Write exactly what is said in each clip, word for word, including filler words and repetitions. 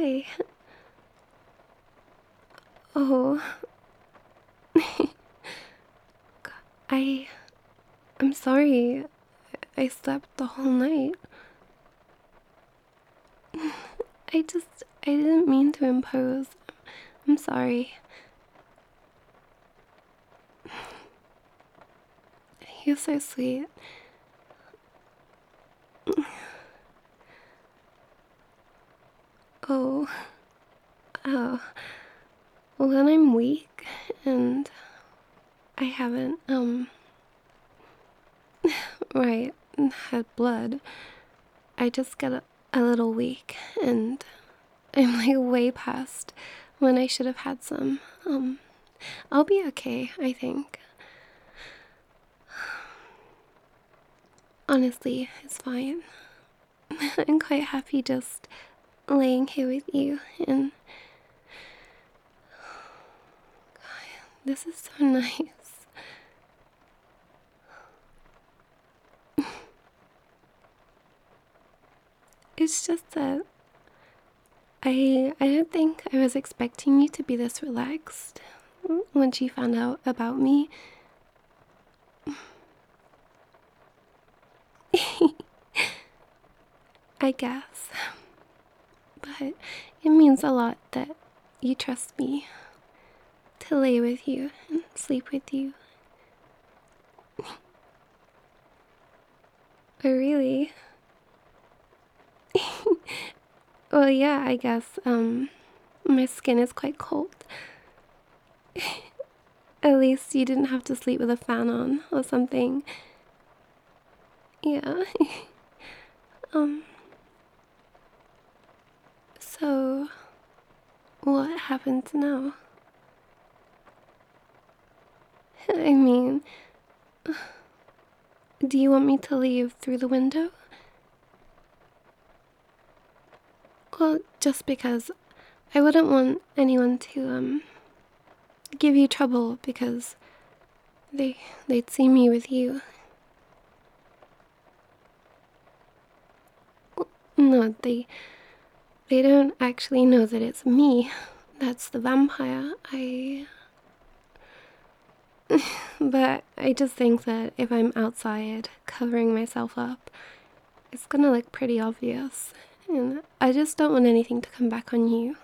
Hi. Oh, I. I'm sorry. I slept the whole night. I just. I didn't mean to impose. I'm sorry. You're so sweet. Oh. Oh. When I'm weak and I haven't, um. right, had blood, I just get a, a little weak and I'm like way past when I should have had some. Um, I'll be okay, I think. Honestly, it's fine. I'm quite happy just laying here with you, and this is so nice. It's just that I I don't think I was expecting you to be this relaxed when she found out about me. I guess. But it means a lot that you trust me to lay with you and sleep with you. Oh, really? Well, yeah, I guess, um, my skin is quite cold. At least you didn't have to sleep with a fan on or something. Yeah. um, so, what happens now? I mean, do you want me to leave through the window? Well, just because I wouldn't want anyone to, um, give you trouble because they, they'd see me with you. No, they, they don't actually know that it's me. That's the vampire. I... But I just think that if I'm outside covering myself up, it's gonna look pretty obvious. And I just don't want anything to come back on you.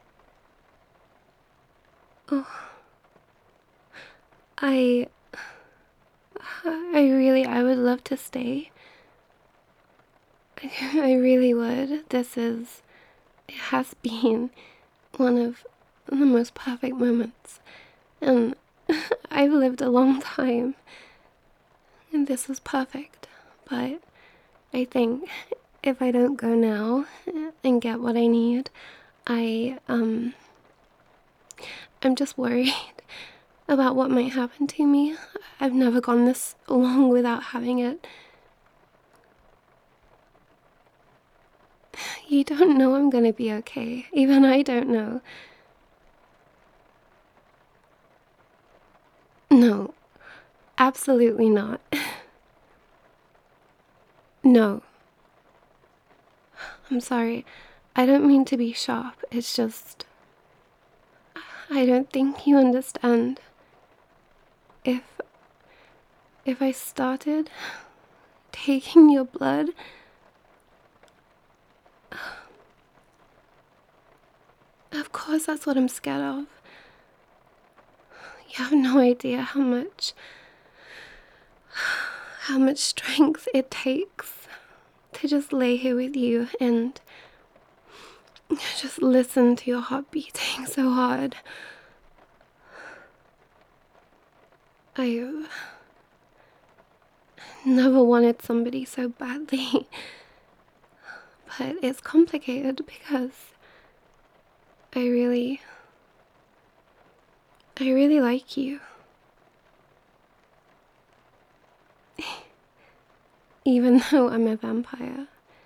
Oh, I... I really, I would love to stay. I really would. This is... It has been one of the most perfect moments. And I've lived a long time. And this was perfect. But I think if I don't go now and get what I need, I, um... I'm just worried about what might happen to me. I've never gone this long without having it. You don't know I'm gonna be okay. Even I don't know. No, absolutely not. No. I'm sorry. I don't mean to be sharp. It's just... I don't think you understand. If... If I started taking your blood... Of course that's what I'm scared of. You have no idea how much... how much strength it takes to just lay here with you and just listen to your heart beating so hard. I've never wanted somebody so badly, but it's complicated because I really, I really like you. Even though I'm a vampire.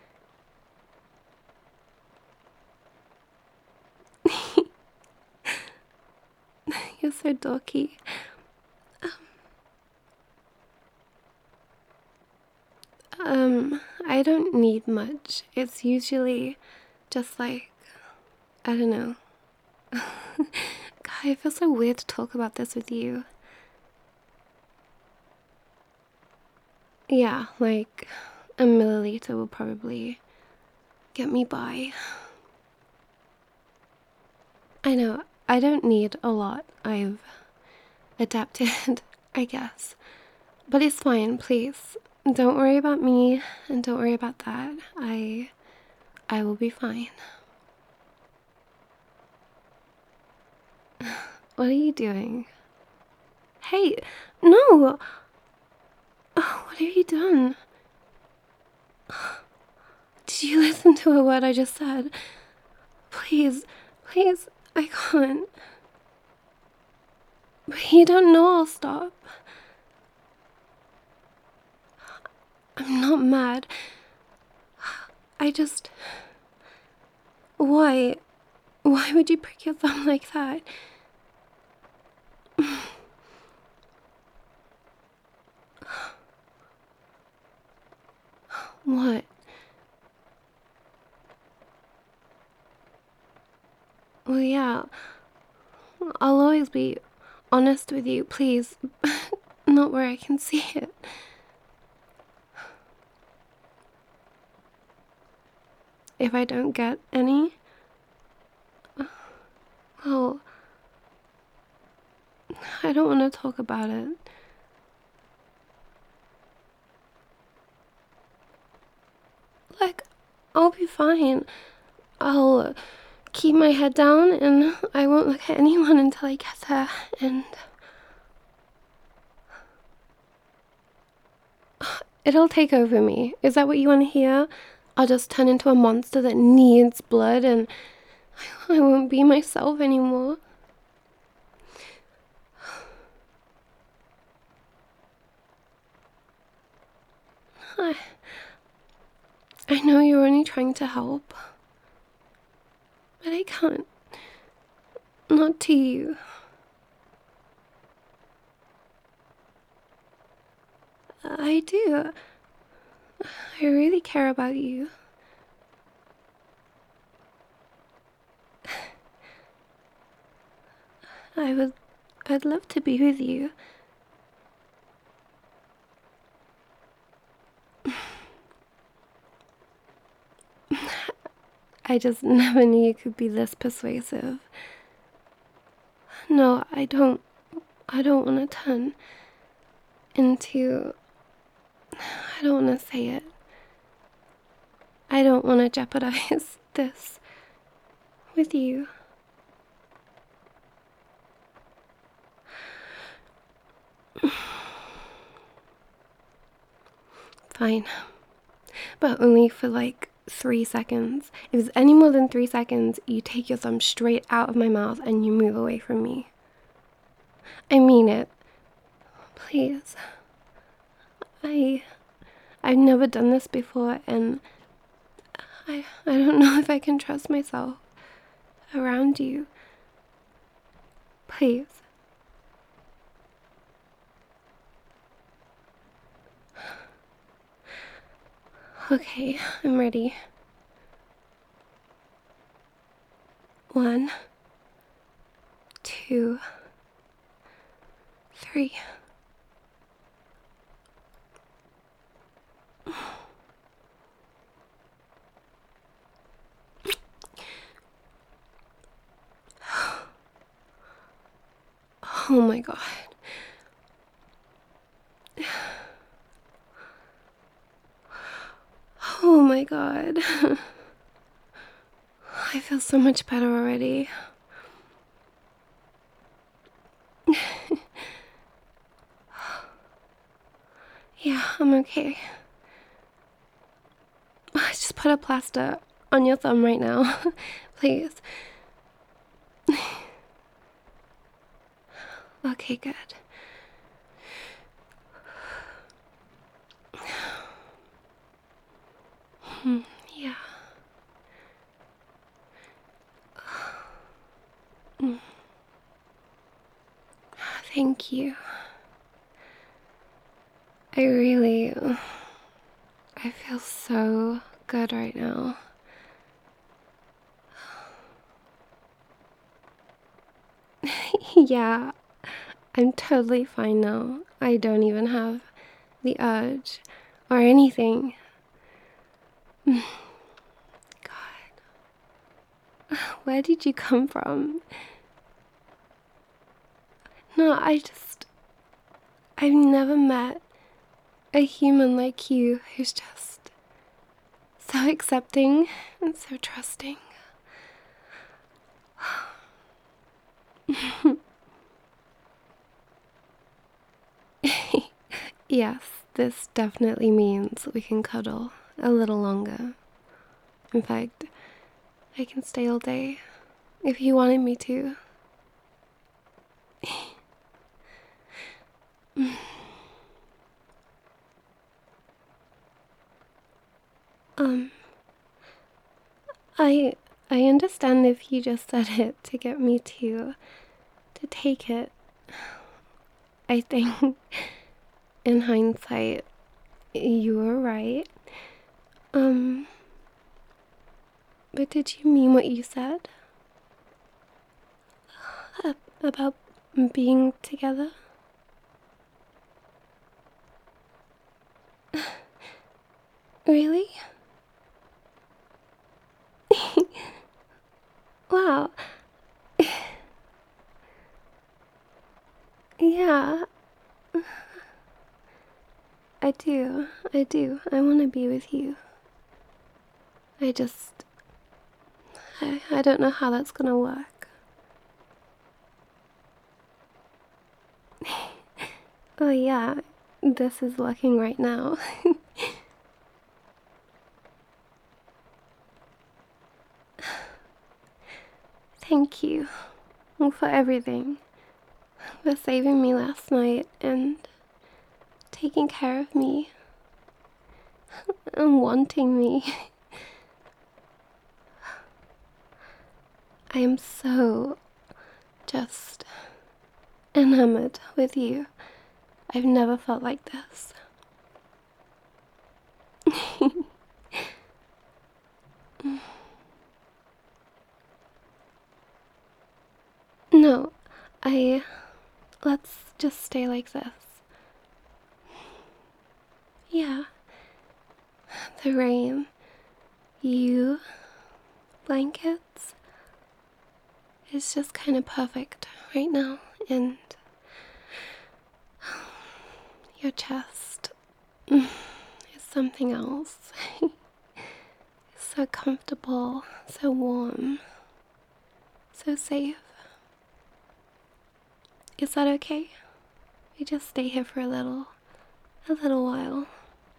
You're so dorky. Um, I don't need much. It's usually just like I don't know. God, it feels so weird to talk about this with you. Yeah, like a milliliter will probably get me by. I know, I don't need a lot. I've adapted, I guess. But it's fine, please. Don't worry about me and don't worry about that. I I will be fine. What are you doing? Hey, no! Oh, what have you done? Did you listen to a word I just said? Please, please, I can't. But you don't know I'll stop. I'm not mad. I just... Why? Why would you prick your thumb like that? What? Well, yeah. I'll always be honest with you, please. Not where I can see it. If I don't get any, well, I don't want to talk about it. Like, I'll be fine. I'll keep my head down and I won't look at anyone until I get there, and it'll take over me. Is that what you want to hear? I'll just turn into a monster that needs blood and I won't be myself anymore. I, I know you're only trying to help, but I can't. Not to you. I do. I really care about you. I would, I'd love to be with you. I just never knew you could be this persuasive. No, I don't, I don't want to turn into, I don't want to say it. I don't want to jeopardize this with you. Fine. But only for like three seconds. If it's any more than three seconds, you take your thumb straight out of my mouth and you move away from me. I mean it. Please. I... I've never done this before and I, I don't know if I can trust myself around you. Please. Okay, I'm ready. One, two, three. Oh my God. Oh my God. I feel so much better already. Yeah, I'm okay. Just put a plaster on your thumb right now, please. Okay, good. Hmm, yeah. Mm. Thank you. I really... I feel so good right now. Yeah, I'm totally fine now. I don't even have the urge or anything. God, where did you come from? No, I just. I've never met a human like you who's just so accepting and so trusting. Yes, this definitely means we can cuddle a little longer. In fact, I can stay all day if you wanted me to. Um, I I understand if you just said it to get me to to take it. I think in hindsight you were right. Um, but did you mean what you said? Uh, about being together? Really? Wow. Yeah, I do. I do. I want to be with you. I just. I, I don't know how that's gonna work. Oh, yeah, this is working right now. Thank you for everything. For saving me last night and taking care of me and wanting me. I am so just enamored with you. I've never felt like this. No, I. Let's just stay like this. Yeah. The rain, you, blankets. It's just kind of perfect right now, and your chest is something else. It's so comfortable, so warm, so safe. Is that okay? We just stay here for a little, a little while.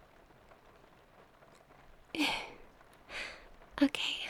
Okay.